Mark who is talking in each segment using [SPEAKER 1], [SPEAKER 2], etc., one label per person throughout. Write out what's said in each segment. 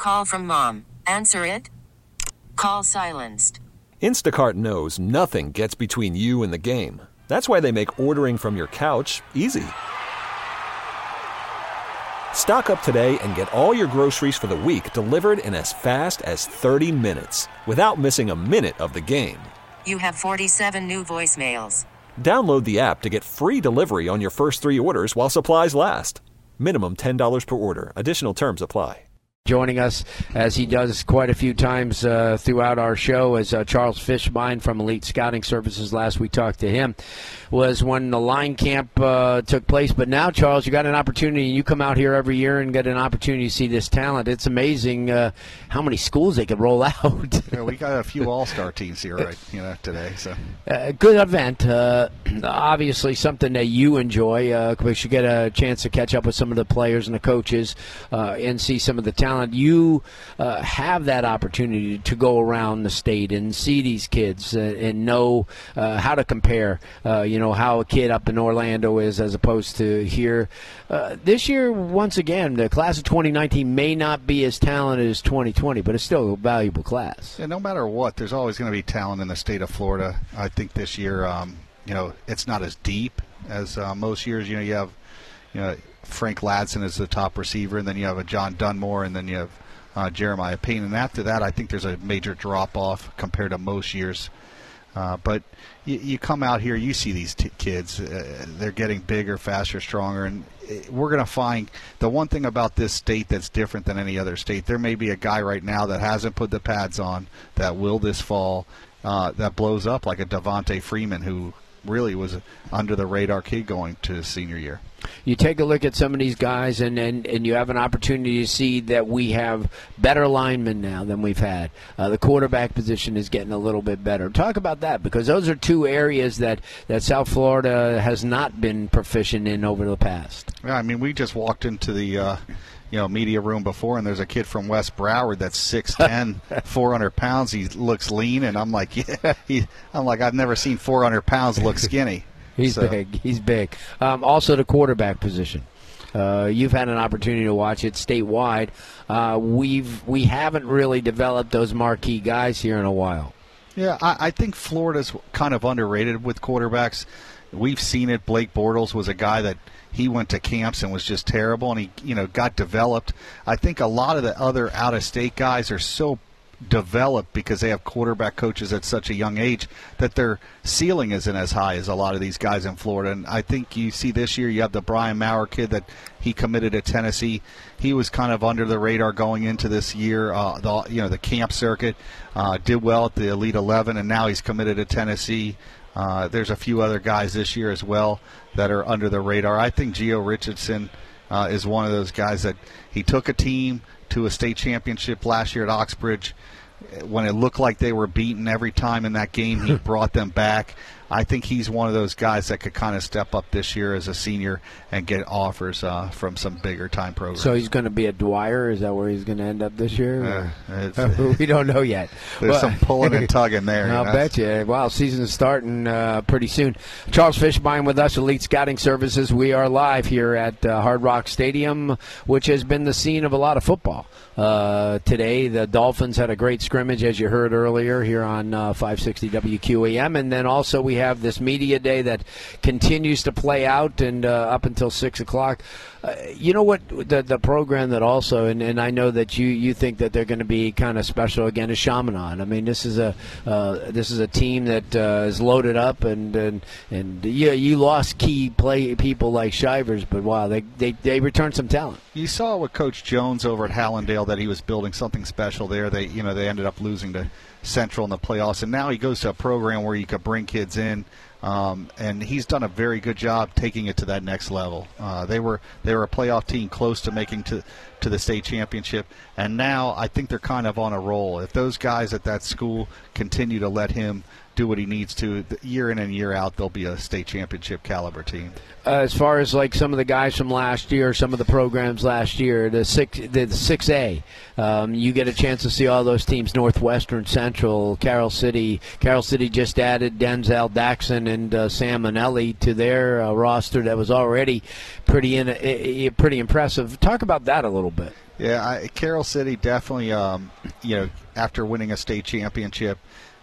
[SPEAKER 1] call from mom. Answer it. Call silenced.
[SPEAKER 2] Instacart knows nothing gets between you and the game. That's why they make ordering from your couch easy. Stock up today and get all your groceries for the week delivered in as fast as 30 minutes without missing a minute of the game.
[SPEAKER 1] You have 47 new voicemails.
[SPEAKER 2] Download the app to get free delivery on your first 3 orders while supplies last. Minimum $10 per order. Additional terms apply.
[SPEAKER 3] Joining us, as he does quite a few times throughout our show, is Charles Fishbein from Elite Scouting Services. Last we talked to him was when the line camp took place. But now, Charles, you got an opportunity. You come out here every year and get an opportunity to see this talent. It's amazing how many schools they could roll out.
[SPEAKER 4] Yeah, we got a few all-star teams here today. So
[SPEAKER 3] good event. Obviously something that you enjoy because you get a chance to catch up with some of the players and the coaches and see some of the talent. You have that opportunity to go around the state and see these kids and know how to compare, how a kid up in Orlando is as opposed to here. This year, once again, the class of 2019 may not be as talented as 2020, but it's still a valuable class.
[SPEAKER 4] Yeah, no matter what, there's always going to be talent in the state of Florida. I think this year, it's not as deep as most years. You have, Frank Ladson is the top receiver, and then you have a John Dunmore, and then you have Jeremiah Payne. And after that, I think there's a major drop-off compared to most years. But you come out here, you see these kids. They're getting bigger, faster, stronger. And we're going to find the one thing about this state that's different than any other state. There may be a guy right now that hasn't put the pads on that will this fall that blows up like a Devontae Freeman, who really was under the radar kid going to his senior year.
[SPEAKER 3] You take a look at some of these guys, and you have an opportunity to see that we have better linemen now than we've had. The quarterback position is getting a little bit better. Talk about that, because those are two areas that South Florida has not been proficient in over the past.
[SPEAKER 4] Yeah, we just walked into the media room before, and there's a kid from West Broward that's 6'10", 400 pounds. He looks lean, and I'm like, I've never seen 400 pounds look skinny.
[SPEAKER 3] He's big. He's big. Also, the quarterback position. You've had an opportunity to watch it statewide. We haven't really developed those marquee guys here in a while.
[SPEAKER 4] Yeah, I think Florida's kind of underrated with quarterbacks. We've seen it. Blake Bortles was a guy that he went to camps and was just terrible, and he got developed. I think a lot of the other out-of-state guys are so developed because they have quarterback coaches at such a young age that their ceiling isn't as high as a lot of these guys in Florida. And I think you see this year you have the Brian Maurer kid that he committed to Tennessee. He was kind of under the radar going into this year. The camp circuit did well at the Elite 11, and now he's committed to Tennessee. There's a few other guys this year as well that are under the radar. I think Gio Richardson is one of those guys that he took a team to a state championship last year at Oxbridge. When it looked like they were beaten every time in that game, he brought them back. I think he's one of those guys that could kind of step up this year as a senior and get offers from some bigger time programs.
[SPEAKER 3] So he's going to be a Dwyer? Is that where he's going to end up this year? We don't know yet.
[SPEAKER 4] There's some pulling and tugging there.
[SPEAKER 3] I'll bet you. Wow, season's starting pretty soon. Charles Fishbein with us, Elite Scouting Services. We are live here at Hard Rock Stadium, which has been the scene of a lot of football. Today, the Dolphins had a great scrimmage, as you heard earlier, here on 560 WQAM. And then also we have this media day that continues to play out and up until 6 o'clock. You know what, the program that also, and I know that you think that they're going to be kind of special again, is Chaminade. This is a team that is loaded up, and you lost key people like Shivers, but wow, they returned some talent.
[SPEAKER 4] You saw with Coach Jones over at Hallandale that he was building something special there. They ended up losing to Central in the playoffs, and now he goes to a program where you could bring kids in. And he's done a very good job taking it to that next level. They were a playoff team close to making to the state championship, and now I think they're kind of on a roll. If those guys at that school continue to let him do what he needs to, year in and year out, they'll be a state championship caliber team.
[SPEAKER 3] As far as like some of the guys from last year, some of the programs last year, the 6A, you get a chance to see all those teams, Northwestern, Central, Carroll City. Carroll City just added Denzel Daxon and Sam Manelli to their roster that was already pretty impressive. Talk about that a little bit.
[SPEAKER 4] Yeah, Carroll City definitely, after winning a state championship,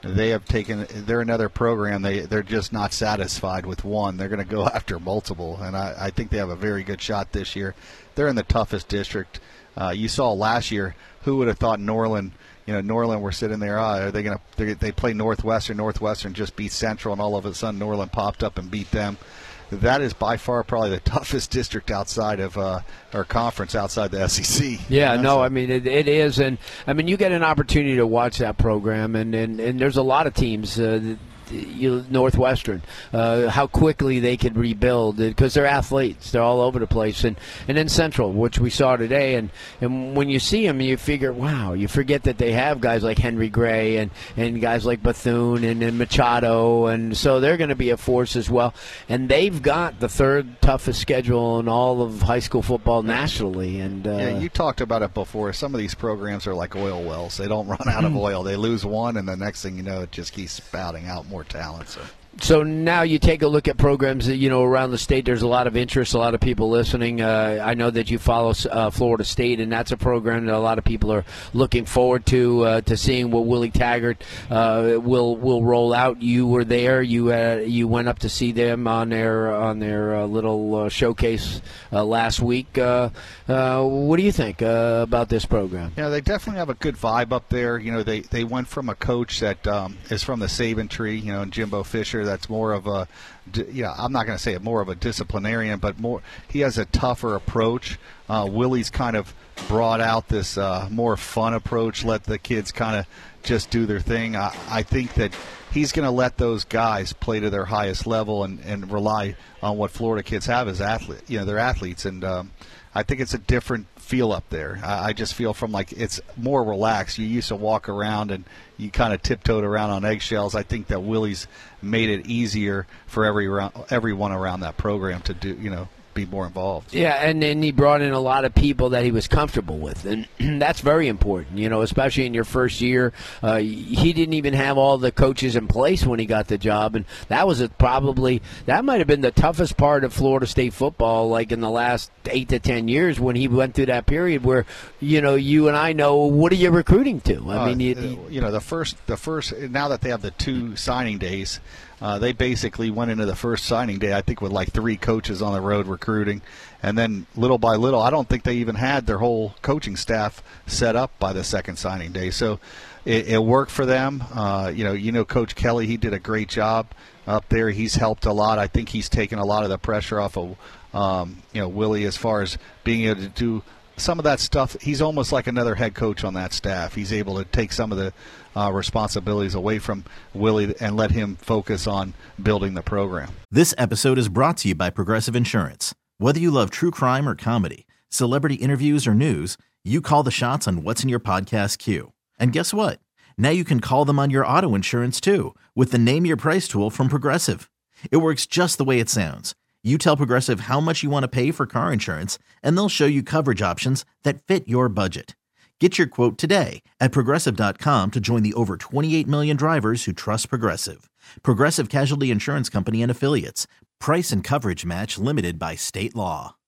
[SPEAKER 4] they're another program. They're just not satisfied with one. They're going to go after multiple, and I think they have a very good shot this year. They're in the toughest district. You saw last year, who would have thought Norland, Norland were sitting there, they play Northwestern. Northwestern just beat Central, and all of a sudden Norland popped up and beat them. That is by far probably the toughest district outside of our conference, outside the SEC.
[SPEAKER 3] Yeah, I mean, it is. And, I mean, you get an opportunity to watch that program, and there's a lot of teams Northwestern, how quickly they could rebuild because they're athletes. They're all over the place. And then Central, which we saw today. And when you see them, you figure, wow, you forget that they have guys like Henry Gray and guys like Bethune and Machado. And so they're going to be a force as well. And they've got the third toughest schedule in all of high school football nationally. And
[SPEAKER 4] you talked about it before. Some of these programs are like oil wells. They don't run out of oil. They lose one, and the next thing you know, it just keeps spouting out more talent.
[SPEAKER 3] So now you take a look at programs that, around the state. There's a lot of interest, a lot of people listening. I know that you follow Florida State, and that's a program that a lot of people are looking forward to seeing what Willie Taggart will roll out. You were there. You went up to see them on their little showcase last week. What do you think about this program?
[SPEAKER 4] Yeah, they definitely have a good vibe up there. They went from a coach that is from the Saban tree, and Jimbo Fisher. That's more of a, I'm not going to say more of a disciplinarian, but he has a tougher approach. Willie's kind of brought out this more fun approach, let the kids kind of just do their thing. I think that he's going to let those guys play to their highest level and rely on what Florida kids have as athletes. They're athletes, and I think it's a different feel up there. I just feel from it's more relaxed. You used to walk around and you kind of tiptoed around on eggshells. I think that Willie's made it easier for everyone around that program to do, be more involved.
[SPEAKER 3] Yeah, and then he brought in a lot of people that he was comfortable with, and that's very important, especially in your first year. He didn't even have all the coaches in place when he got the job, and that was that might have been the toughest part of Florida State football, in the last 8 to 10 years when he went through that period where, you and I know, what are you recruiting to?
[SPEAKER 4] The first now that they have the 2 signing days, they basically went into the first signing day, I think, with 3 coaches on the road recruiting. And then little by little, I don't think they even had their whole coaching staff set up by the second signing day. So it worked for them. Coach Kelly, he did a great job up there. He's helped a lot. I think he's taken a lot of the pressure off of, Willie as far as being able to do some of that stuff. He's almost like another head coach on that staff. He's able to take some of the responsibilities away from Willie and let him focus on building the program.
[SPEAKER 5] This episode is brought to you by Progressive Insurance. Whether you love true crime or comedy, celebrity interviews or news, you call the shots on what's in your podcast queue. And guess what? Now you can call them on your auto insurance too with the Name Your Price tool from Progressive. It works just the way it sounds. You tell Progressive how much you want to pay for car insurance, and they'll show you coverage options that fit your budget. Get your quote today at Progressive.com to join the over 28 million drivers who trust Progressive. Progressive Casualty Insurance Company and Affiliates. Price and coverage match limited by state law.